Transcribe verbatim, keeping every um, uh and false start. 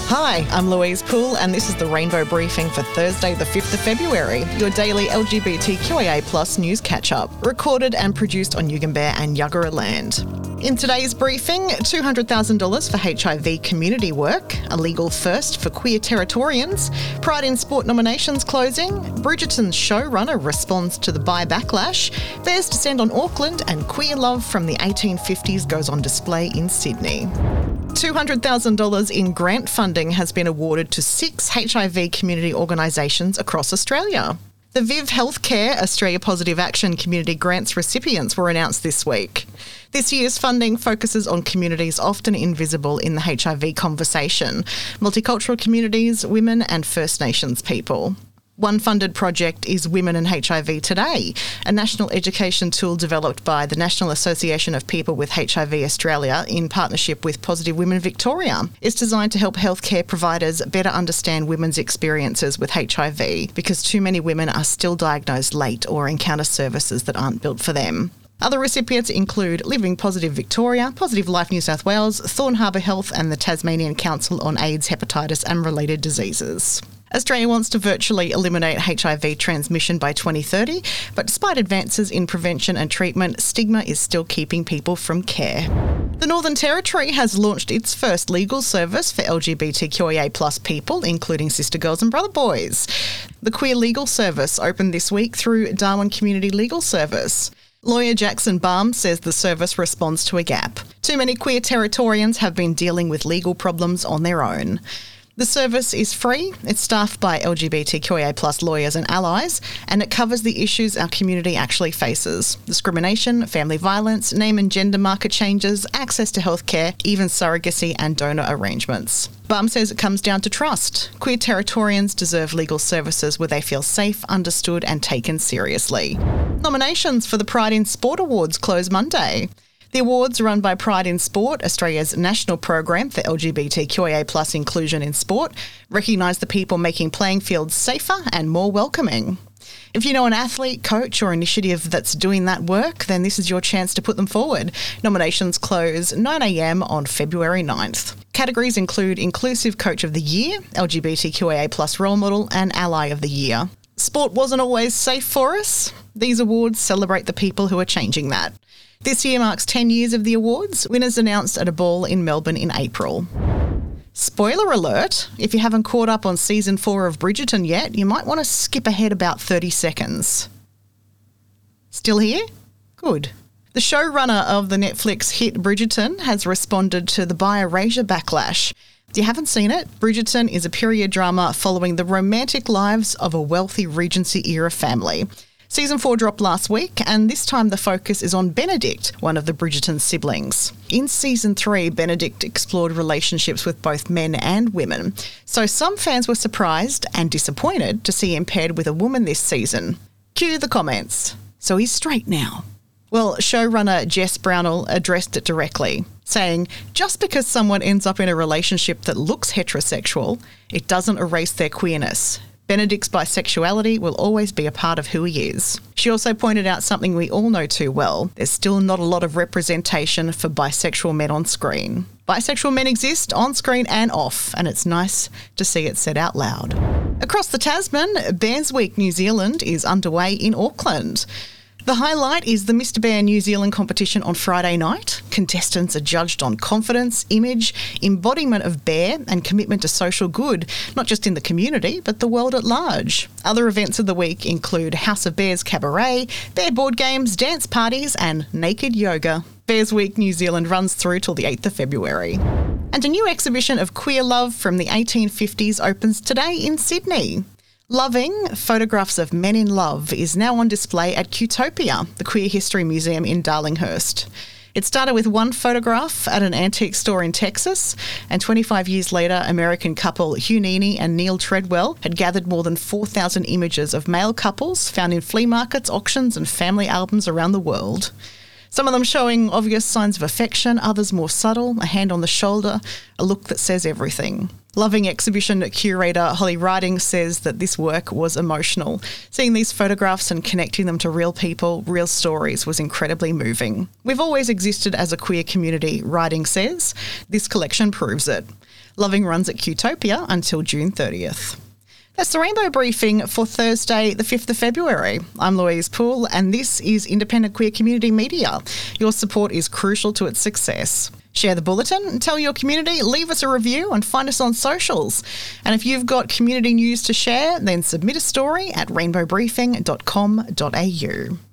Hi, I'm Louise Poole and this is the Rainbow Briefing for Thursday the fifth of February, your daily L G B T Q I A plus news catch-up, recorded and produced on Yugambeh and Yuggera land. In today's briefing, two hundred thousand dollars for H I V community work, a legal first for queer Territorians, Pride in Sport nominations closing, Bridgerton's showrunner responds to the bi backlash, bears descend on Auckland, and queer love from the eighteen fifties goes on display in Sydney. two hundred thousand dollars in grant funding has been awarded to six H I V community organisations across Australia. The Viv Healthcare Australia Positive Action Community Grants recipients were announced this week. This year's funding focuses on communities often invisible in the H I V conversation: multicultural communities, women and First Nations people. One funded project is Women and H I V Today, a national education tool developed by the National Association of People with H I V Australia in partnership with Positive Women Victoria. It's designed to help healthcare providers better understand women's experiences with H I V because too many women are still diagnosed late or encounter services that aren't built for them. Other recipients include Living Positive Victoria, Positive Life New South Wales, Thorn Harbour Health and the Tasmanian Council on AIDS, Hepatitis and Related Diseases. Australia wants to virtually eliminate H I V transmission by twenty thirty, but despite advances in prevention and treatment, stigma is still keeping people from care. The Northern Territory has launched its first legal service for L G B T Q I A plus people, including sister girls and brother boys. The Queer Legal Service opened this week through Darwin Community Legal Service. Lawyer Jackson Baum says the service responds to a gap. Too many queer Territorians have been dealing with legal problems on their own. The service is free, it's staffed by L G B T Q I A plus lawyers and allies, and it covers the issues our community actually faces: discrimination, family violence, name and gender marker changes, access to healthcare, even surrogacy and donor arrangements. Baum says it comes down to trust. Queer Territorians deserve legal services where they feel safe, understood and taken seriously. Nominations for the Pride in Sport Awards close Monday. The awards, run by Pride in Sport, Australia's national program for L G B T Q I A plus inclusion in sport, recognise the people making playing fields safer and more welcoming. If you know an athlete, coach or initiative that's doing that work, then this is your chance to put them forward. Nominations close nine a m on February ninth. Categories include Inclusive Coach of the Year, L G B T Q I A plus Role Model and Ally of the Year. Sport wasn't always safe for us. These awards celebrate the people who are changing that. This year marks ten years of the awards, winners announced at a ball in Melbourne in April. Spoiler alert, if you haven't caught up on season four of Bridgerton yet, you might want to skip ahead about thirty seconds. Still here? Good. The showrunner of the Netflix hit Bridgerton has responded to the bi-erasure backlash. If you haven't seen it, Bridgerton is a period drama following the romantic lives of a wealthy Regency-era family. Season four dropped last week, and this time the focus is on Benedict, one of the Bridgerton siblings. In Season three, Benedict explored relationships with both men and women, so some fans were surprised and disappointed to see him paired with a woman this season. Cue the comments. So he's straight now. Well, showrunner Jess Brownell addressed it directly, saying, just because someone ends up in a relationship that looks heterosexual, it doesn't erase their queerness. Benedict's bisexuality will always be a part of who he is. She also pointed out something we all know too well. There's still not a lot of representation for bisexual men on screen. Bisexual men exist on screen and off, and it's nice to see it said out loud. Across the Tasman, Bears Week New Zealand is underway in Auckland. The highlight is the Mister Bear New Zealand competition on Friday night. Contestants are judged on confidence, image, embodiment of bear and commitment to social good, not just in the community, but the world at large. Other events of the week include House of Bears Cabaret, bear board games, dance parties and naked yoga. Bears Week New Zealand runs through till the eighth of February. And a new exhibition of queer love from the eighteen fifties opens today in Sydney. Loving, Photographs of Men in Love is now on display at Qtopia, the Queer History Museum in Darlinghurst. It started with one photograph at an antique store in Texas, and twenty-five years later, American couple Hugh Neaney and Neil Treadwell had gathered more than four thousand images of male couples found in flea markets, auctions and family albums around the world. Some of them showing obvious signs of affection, others more subtle, a hand on the shoulder, a look that says everything. Loving exhibition curator Holly Riding says that this work was emotional. Seeing these photographs and connecting them to real people, real stories was incredibly moving. We've always existed as a queer community, Riding says. This collection proves it. Loving runs at Qtopia until June thirtieth. That's the Rainbow Briefing for Thursday, the fifth of February. I'm Louise Poole, and this is independent queer community media. Your support is crucial to its success. Share the bulletin, tell your community, leave us a review and find us on socials. And if you've got community news to share, then submit a story at rainbow briefing dot com dot a u.